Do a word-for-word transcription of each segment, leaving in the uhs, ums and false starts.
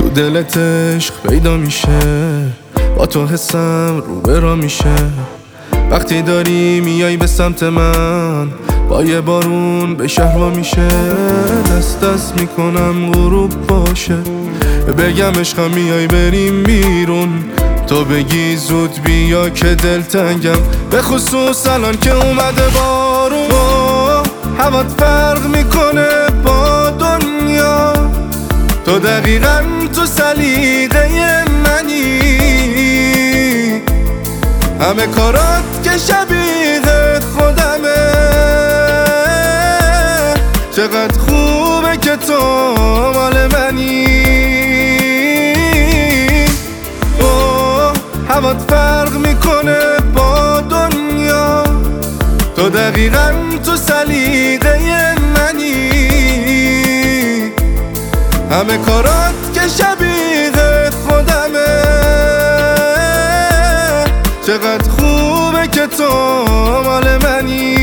تو دلت عشق پیدا میشه، با تو حسم رو برا میشه. وقتی داری میای به سمت من، با یه بارون به شهر وا میشه. دست دست میکنم غروب باشه، بگم عشقم میای بریم بیرون. تو بگی زود بیا که دلتنگم، به خصوص الان که اومده بارون. هوات فرق میکنه با دنیا، تو دقیقا تو سلیقه منی. همه کارات که شبیه خودمه، چقدر خوبه که تو مال منی. اوه هوات فرق میکنه با دنیا، تو دقیقا تو سلیقه منی. همه کارات که شبیه خودمه، چقدر خوبه که تو مال منی.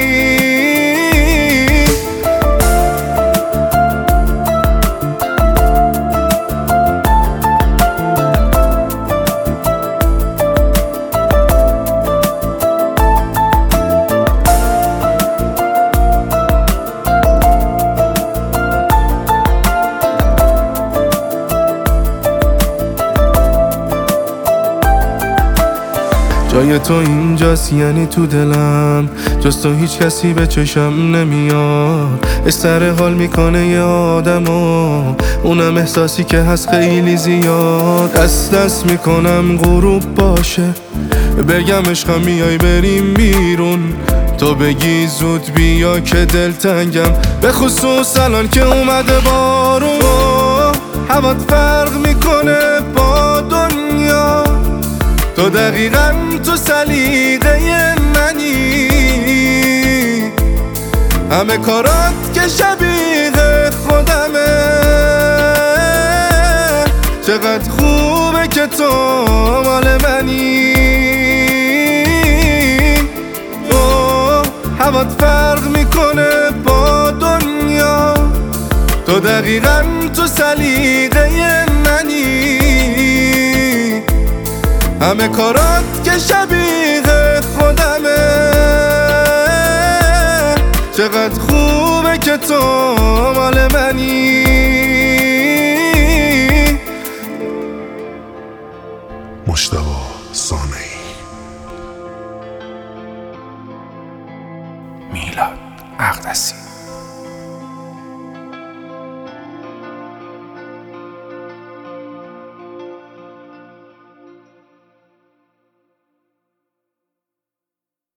جای تو اینجاست یعنی تو دلم، جز تو هیچ کسی به چشم نمیاد. استر حال میکنه یه آدمو، اونم احساسی که هست خیلی زیاد. دست دست میکنم غروب باشه، بگم عشقم میای بریم بیرون. تو بگی زود بیا که دلتنگم، به خصوص الان که اومده بارون. هوات فرق میکنه با دنیا، تو دقیقا تو سلیقه منی. همه کارات که شبیه خودمه، چقدر خوبه که تو مال منی. اوه هوات فرق میکنه با دنیا، تو دقیقا تو سلیقه منی. همه کارات که شبیه خودمه، چقدر خوبه که تو مال منی. مجتبی صانعی. میلاد اقدسی.